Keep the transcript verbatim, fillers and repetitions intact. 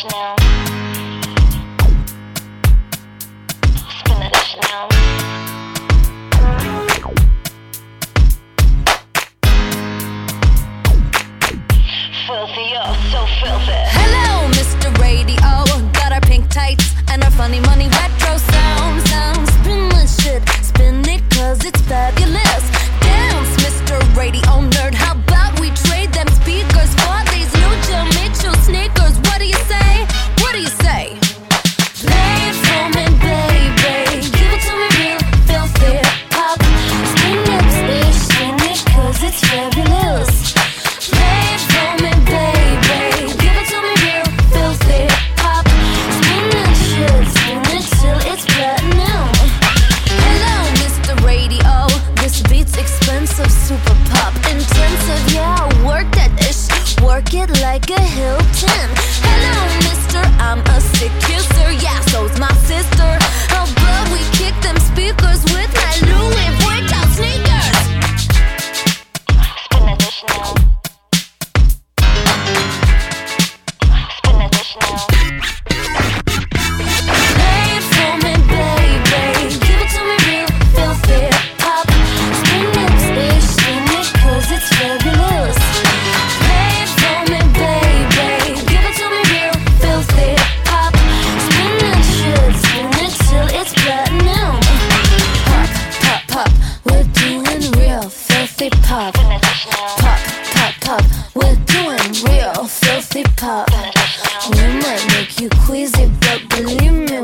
Chanel. Spin it Chanel. Filthy, oh, so filthy. Hello, Mister Radio. Got our pink tights and our funny money retro sound. Sound, spin this shit, spin it cause it's fabulous. Dance, Mister Radio nerd. How about we trade them speakers for these new Jill Mitchell sneakers? What do you say? What do you say? Play it for me, baby. Give it to me real, filthy pop. Spin it, spin it cause it's fabulous. Play it for me, baby. Give it to me real, filthy pop. Spin it, shit, spin it till it's platinum. Hello, Mister Radio. This beat's expensive, super pop intensive. Yeah, work that ish, work it like a Hilton. Hello, Mister, I'm a sick kisser. Yeah, so's my sister. How about we kick them speakers with my Louis Vuitton sneakers? Spin it Chanel. Spin it Chanel. Play it for me, baby. Give it to me real, filthy pop. Spin it, spin it, cause it's fabulous. Play it for me, baby. Give it to me real, filthy pop. Spin it, shit, spin it till it's platinum. Pop, pop, pop, we're doing real, filthy pop. Spin it Chanel. Pop, pop, pop, we're doing real, filthy pop. We might make you queasy, but believe me,